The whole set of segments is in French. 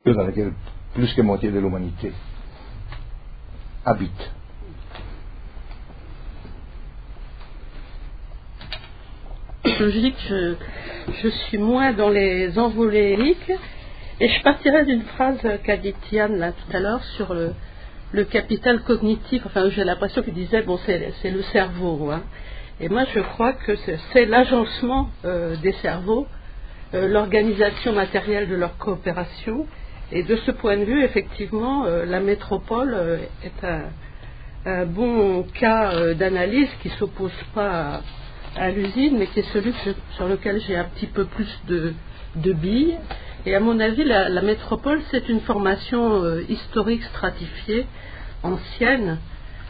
dans laquelle plus que moitié de l'humanité habite. Logique, je suis moins dans les envolées héliques, et je partirais d'une phrase qu'a dit Tian là tout à l'heure sur le capital cognitif. Enfin, j'ai l'impression qu'il disait bon, c'est le cerveau, hein. Et moi je crois que c'est l'agencement des cerveaux, l'organisation matérielle de leur coopération, et de ce point de vue effectivement la métropole est un bon cas d'analyse qui ne s'oppose pas à l'usine, mais qui est celui sur lequel j'ai un petit peu plus de billes. Et à mon avis, la métropole, c'est une formation historique stratifiée, ancienne.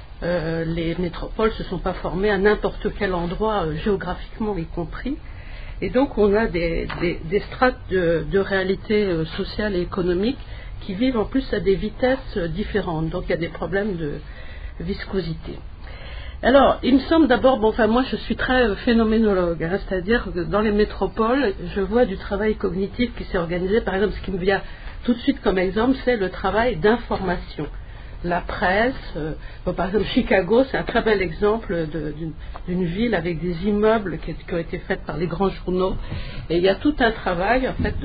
Les métropoles ne se sont pas formées à n'importe quel endroit, géographiquement y compris. Et donc, on a des strates de réalité sociale et économique qui vivent en plus à des vitesses différentes. Donc, il y a des problèmes de viscosité. Alors, il me semble d'abord, moi je suis très phénoménologue, hein, c'est-à-dire que dans les métropoles, je vois du travail cognitif qui s'est organisé. Par exemple, ce qui me vient tout de suite comme exemple, c'est le travail d'information. La presse, par exemple Chicago, c'est un très bel exemple d'une ville avec des immeubles qui ont été faits par les grands journaux. Et il y a tout un travail en fait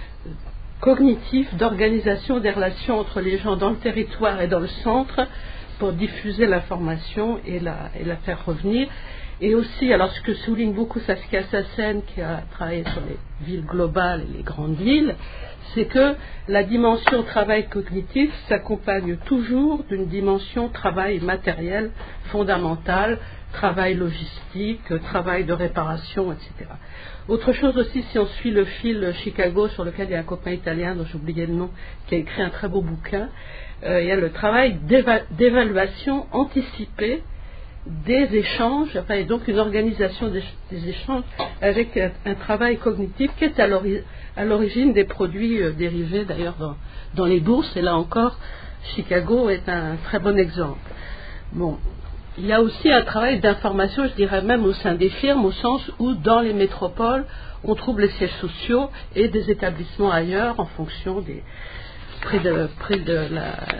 cognitif, d'organisation des relations entre les gens dans le territoire et dans le centre, pour diffuser l'information et la faire revenir. Et aussi, alors ce que souligne beaucoup Saskia Sassen, qui a travaillé sur les villes globales et les grandes villes, c'est que la dimension travail cognitif s'accompagne toujours d'une dimension travail matériel fondamental, travail logistique, travail de réparation, etc. Autre chose aussi, si on suit le fil Chicago, sur lequel il y a un copain italien dont j'ai oublié le nom, qui a écrit un très beau bouquin, il y a le travail d'évaluation anticipée des échanges, et donc une organisation des échanges avec un travail cognitif qui est à l'origine des produits dérivés d'ailleurs dans les bourses. Et là encore, Chicago est un très bon exemple. Bon, il y a aussi un travail d'information, je dirais même au sein des firmes, au sens où dans les métropoles, on trouve les sièges sociaux et des établissements ailleurs en fonction des prix de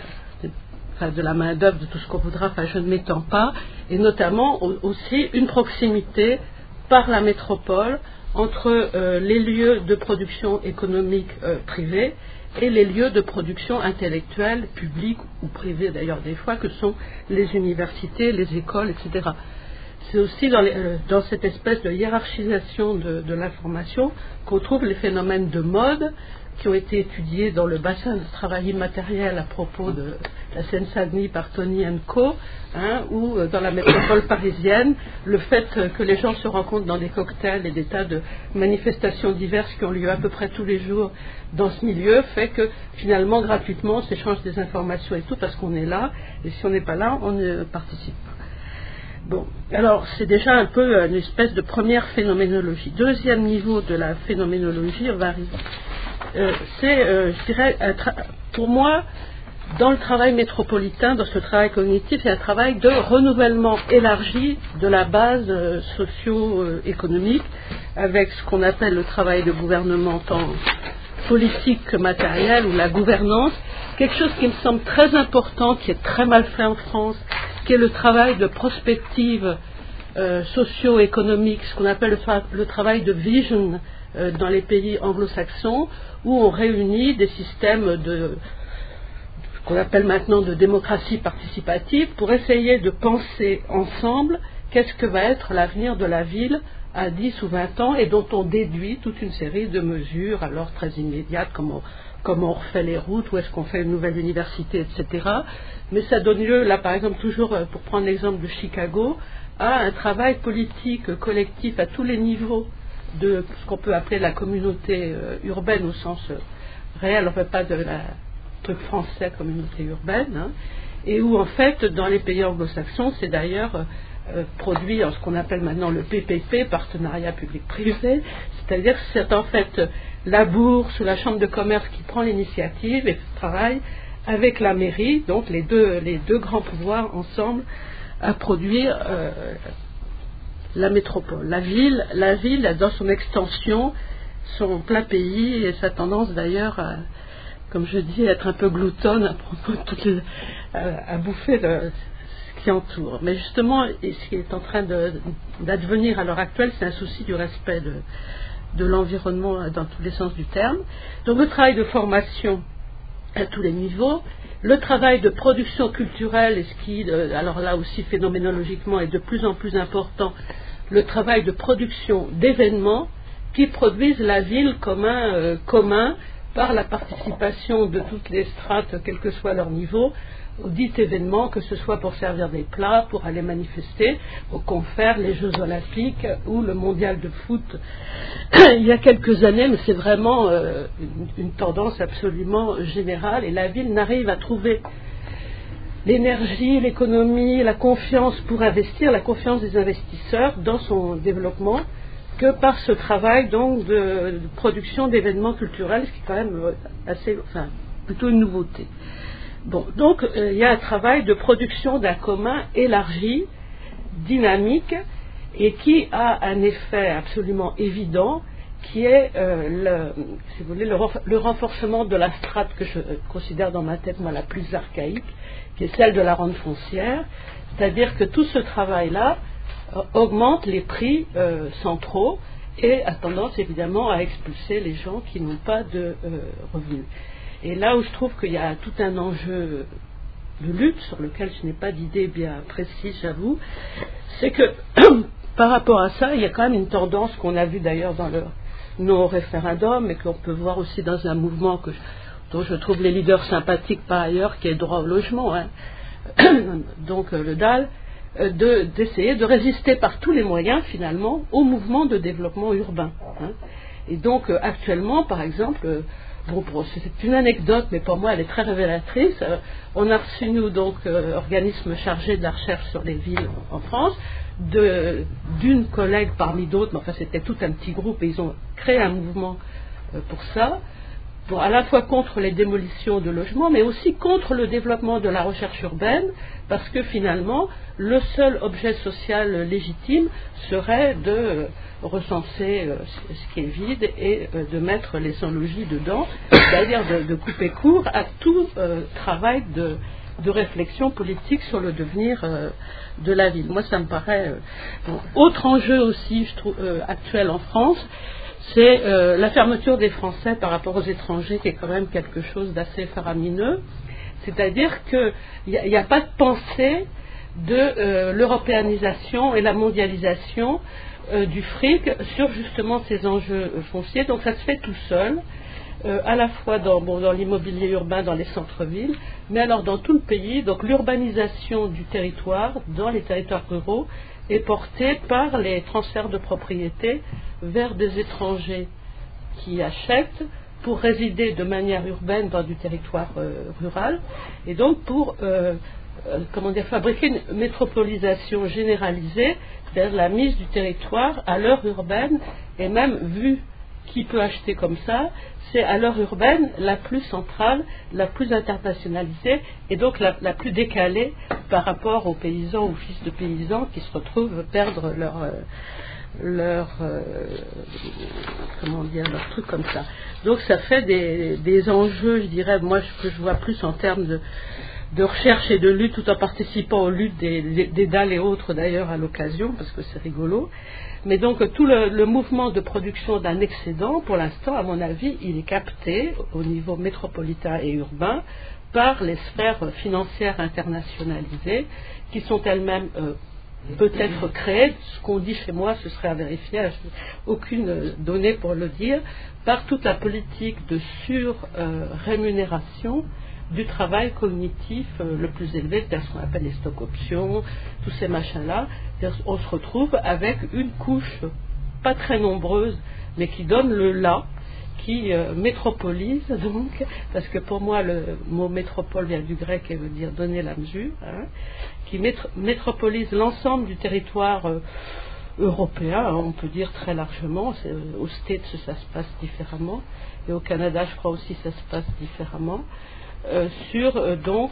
la main-d'œuvre, de tout ce qu'on voudra, je ne m'étends pas, et notamment aussi une proximité par la métropole entre les lieux de production économique privés et les lieux de production intellectuelle, publique ou privée d'ailleurs des fois, que sont les universités, les écoles, etc. C'est aussi dans cette espèce de hiérarchisation de l'information qu'on trouve les phénomènes de mode qui ont été étudiés dans le bassin de travail immatériel à propos de la Seine-Saint-Denis par Tony & Co, ou dans la métropole parisienne, le fait que les gens se rencontrent dans des cocktails et des tas de manifestations diverses qui ont lieu à peu près tous les jours dans ce milieu, fait que finalement, gratuitement, on s'échange des informations et tout parce qu'on est là, et si on n'est pas là, on ne participe pas. Bon, alors c'est déjà un peu une espèce de première phénoménologie. Deuxième niveau de la phénoménologie, on va arriver. Je dirais, pour moi, dans le travail métropolitain, dans ce travail cognitif, c'est un travail de renouvellement élargi de la base socio-économique, avec ce qu'on appelle le travail de gouvernement tant politique que matériel, ou la gouvernance, quelque chose qui me semble très important, qui est très mal fait en France, qui est le travail de prospective socio-économique, ce qu'on appelle le travail de vision dans les pays anglo-saxons, où on réunit des systèmes qu'on appelle maintenant de démocratie participative, pour essayer de penser ensemble qu'est-ce que va être l'avenir de la ville à 10 ou 20 ans, et dont on déduit toute une série de mesures, alors très immédiates, comment on refait les routes, où est-ce qu'on fait une nouvelle université, etc. Mais ça donne lieu, là par exemple, toujours pour prendre l'exemple de Chicago, à un travail politique collectif à tous les niveaux de ce qu'on peut appeler la communauté urbaine au sens réel, on ne fait pas de la truc français communauté urbaine, et où en fait dans les pays anglo-saxons c'est d'ailleurs produit en ce qu'on appelle maintenant le PPP, partenariat public-privé, c'est-à-dire que c'est en fait la bourse ou la chambre de commerce qui prend l'initiative et travaille avec la mairie, donc les deux grands pouvoirs ensemble, à produire la métropole. La ville, dans son extension, son plein pays, et sa tendance d'ailleurs comme je dis, être un peu gloutonne à propos de à bouffer ce qui entoure. Mais justement, ce qui est en train d'advenir à l'heure actuelle, c'est un souci du respect de l'environnement dans tous les sens du terme. Donc le travail de formation à tous les niveaux, le travail de production culturelle, et ce qui, alors là aussi phénoménologiquement, est de plus en plus important, le travail de production d'événements qui produisent la ville comme un commun par la participation de toutes les strates, quel que soit leur niveau, au dit événement, que ce soit pour servir des plats, pour aller manifester, au confère, les Jeux Olympiques ou le Mondial de foot il y a quelques années, mais c'est vraiment une tendance absolument générale, et la ville n'arrive à trouver l'énergie, l'économie, la confiance pour investir, la confiance des investisseurs dans son développement, que par ce travail donc de production d'événements culturels, ce qui est quand même plutôt une nouveauté. Bon, donc il y a un travail de production d'un commun élargi, dynamique, et qui a un effet absolument évident, qui est le renforcement de la strate que je considère dans ma tête moi la plus archaïque, qui est celle de la rente foncière, c'est-à-dire que tout ce travail-là augmente les prix centraux et a tendance évidemment à expulser les gens qui n'ont pas de revenus. Et là où je trouve qu'il y a tout un enjeu de lutte, sur lequel je n'ai pas d'idée bien précise, j'avoue, c'est que par rapport à ça, il y a quand même une tendance qu'on a vue d'ailleurs dans le non-référendum, et qu'on peut voir aussi dans un mouvement dont je trouve les leaders sympathiques par ailleurs, qui est le droit au logement, donc le DAL, d'essayer de résister par tous les moyens finalement au mouvement de développement urbain. Et donc actuellement, par exemple, c'est une anecdote, mais pour moi elle est très révélatrice. On a reçu, nous, donc, organisme chargé de la recherche sur les villes en France, d'une collègue parmi d'autres, mais enfin c'était tout un petit groupe, et ils ont créé un mouvement pour ça, à la fois contre les démolitions de logements, mais aussi contre le développement de la recherche urbaine, parce que finalement, le seul objet social légitime serait de recenser ce qui est vide et de mettre les sans-logis dedans, c'est-à-dire de couper court à tout travail de réflexion politique sur le devenir de la ville. Moi, ça me paraît... Autre enjeu aussi, je trouve, actuel en France, c'est la fermeture des Français par rapport aux étrangers, qui est quand même quelque chose d'assez faramineux. C'est-à-dire qu'il n'y a pas de pensée de l'européanisation et la mondialisation du fric sur justement ces enjeux fonciers. Donc ça se fait tout seul, à la fois dans l'immobilier urbain, dans les centres-villes, mais alors dans tout le pays. Donc l'urbanisation du territoire, dans les territoires ruraux, est portée par les transferts de propriété vers des étrangers qui achètent pour résider de manière urbaine dans du territoire rural, et donc pour fabriquer une métropolisation généralisée, c'est-à-dire la mise du territoire à l'heure urbaine, et même vu qui peut acheter comme ça, c'est à l'heure urbaine la plus centrale, la plus internationalisée, et donc la plus décalée par rapport aux paysans ou fils de paysans qui se retrouvent perdre leur truc comme ça. Donc ça fait des enjeux, je dirais, moi que je vois plus en termes de recherche et de lutte, tout en participant aux luttes des dalles et autres d'ailleurs à l'occasion, parce que c'est rigolo. Mais donc tout le mouvement de production d'un excédent, pour l'instant, à mon avis, il est capté au niveau métropolitain et urbain par les sphères financières internationalisées, qui sont elles-mêmes peut-être créées, ce qu'on dit chez moi, ce serait à vérifier, aucune donnée pour le dire, par toute la politique de surrémunération du travail cognitif le plus élevé, c'est-à-dire ce qu'on appelle les stock options, tous ces machins-là. On se retrouve avec une couche pas très nombreuse, mais qui donne le là, qui métropolise, donc, parce que pour moi le mot métropole vient du grec et veut dire donner la mesure, qui métropolise l'ensemble du territoire européen, on peut dire très largement. Aux States ça se passe différemment, et au Canada je crois aussi ça se passe différemment, sur donc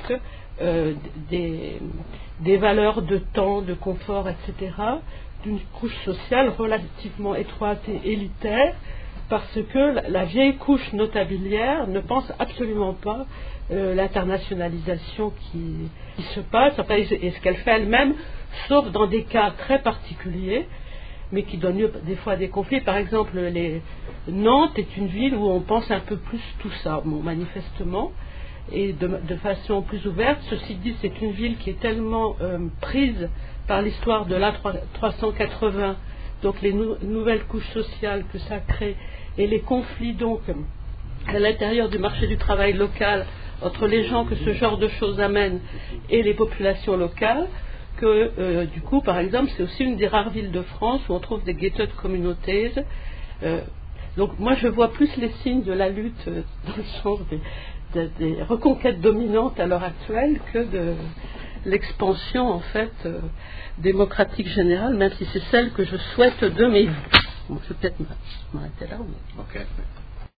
des valeurs de temps, de confort, etc., d'une couche sociale relativement étroite et élitaire, parce que la vieille couche notabilière ne pense absolument pas l'internationalisation qui se passe, enfin, et ce qu'elle fait elle-même, sauf dans des cas très particuliers, mais qui donnent lieu des fois à des conflits. Par exemple, Nantes est une ville où on pense un peu plus tout ça, bon, manifestement, et de façon plus ouverte. Ceci dit, c'est une ville qui est tellement prise par l'histoire de l'A380, donc les nouvelles couches sociales que ça crée, et les conflits donc à l'intérieur du marché du travail local, entre les gens que ce genre de choses amène et les populations locales, que du coup, par exemple, c'est aussi une des rares villes de France où on trouve des gated communities. Donc moi je vois plus les signes de la lutte dans le sens des reconquêtes dominantes à l'heure actuelle que de l'expansion en fait démocratique générale, même si c'est celle que je souhaite de mes vies. Bon, je vais peut-être m'arrêter là. Ok.